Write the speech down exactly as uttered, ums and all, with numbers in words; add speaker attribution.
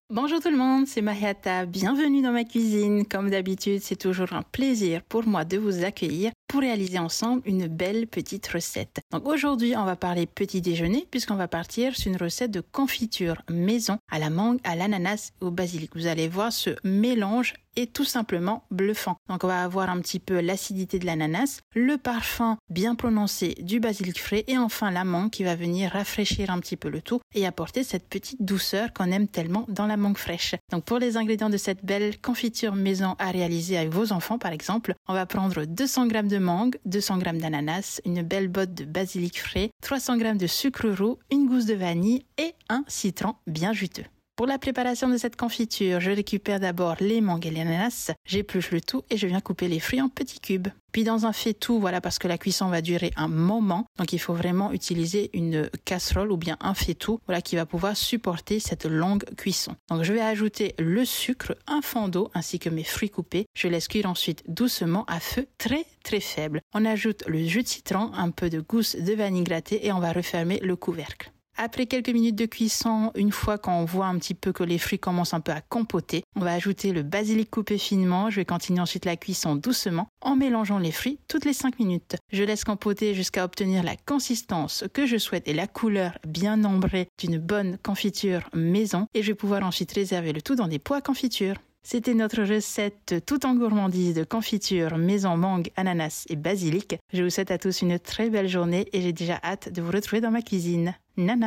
Speaker 1: Bonjour tout le monde, c'est Mariata, bienvenue dans ma cuisine. Comme d'habitude, c'est toujours un plaisir pour moi de vous accueillir pour réaliser ensemble une belle petite recette. Donc aujourd'hui, on va parler petit déjeuner puisqu'on va partir sur une recette de confiture maison à la mangue, à l'ananas et au basilic. Vous allez voir, ce mélange est tout simplement bluffant. Donc on va avoir un petit peu l'acidité de l'ananas, le parfum bien prononcé du basilic frais et enfin la mangue qui va venir rafraîchir un petit peu le tout et apporter cette petite douceur qu'on aime tellement dans la mangue fraîche. Donc pour les ingrédients de cette belle confiture maison à réaliser avec vos enfants par exemple, on va prendre deux cents grammes de mangue, deux cents grammes d'ananas, une belle botte de basilic frais, trois cents grammes de sucre roux, une gousse de vanille et un citron bien juteux. Pour la préparation de cette confiture, je récupère d'abord les mangues et l'ananas, j'épluche le tout et je viens couper les fruits en petits cubes. Puis dans un faitout, voilà, parce que la cuisson va durer un moment, donc il faut vraiment utiliser une casserole ou bien un faitout, voilà, qui va pouvoir supporter cette longue cuisson. Donc je vais ajouter le sucre, un fond d'eau ainsi que mes fruits coupés. Je laisse cuire ensuite doucement à feu très très faible. On ajoute le jus de citron, un peu de gousse de vanille grattée et on va refermer le couvercle. Après quelques minutes de cuisson, une fois qu'on voit un petit peu que les fruits commencent un peu à compoter, on va ajouter le basilic coupé finement. Je vais continuer ensuite la cuisson doucement en mélangeant les fruits toutes les cinq minutes. Je laisse compoter jusqu'à obtenir la consistance que je souhaite et la couleur bien ambrée d'une bonne confiture maison et je vais pouvoir ensuite réserver le tout dans des pots à confiture. C'était notre recette tout en gourmandise de confiture maison mangue, ananas et basilic. Je vous souhaite à tous une très belle journée et j'ai déjà hâte de vous retrouver dans ma cuisine. Nana!